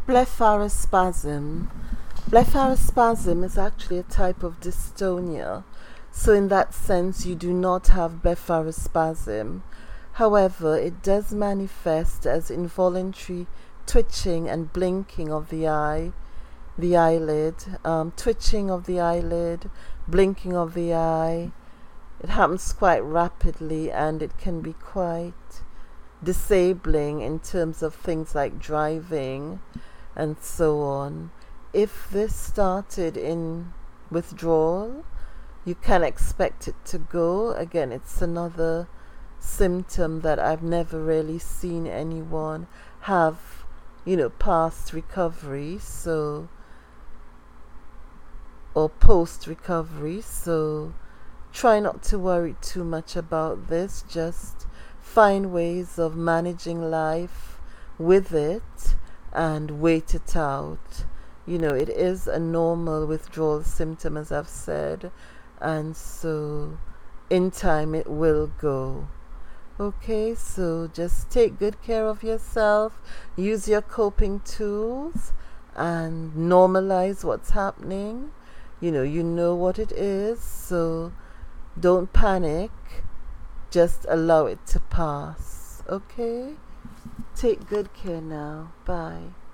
Blepharospasm. Blepharospasm is actually a type of dystonia. So in that sense, you do not have blepharospasm. However, it does manifest as involuntary twitching and blinking of the eyelid, twitching of the eyelid, blinking of the eye. It happens quite rapidly and it can be quite disabling in terms of things like driving and so on. If this started in withdrawal, you can expect it to go. Again, it's another symptom that I've never really seen anyone have, past recovery, or post recovery. So try not to worry too much about this. Just find ways of managing life with it and wait it out. It is a normal withdrawal symptom, as I've said, and so in time it will go. Okay, so just take good care of yourself, use your coping tools, and normalize what's happening. You know what it is, so don't panic, just allow it to pass. Okay, take good care now. Bye.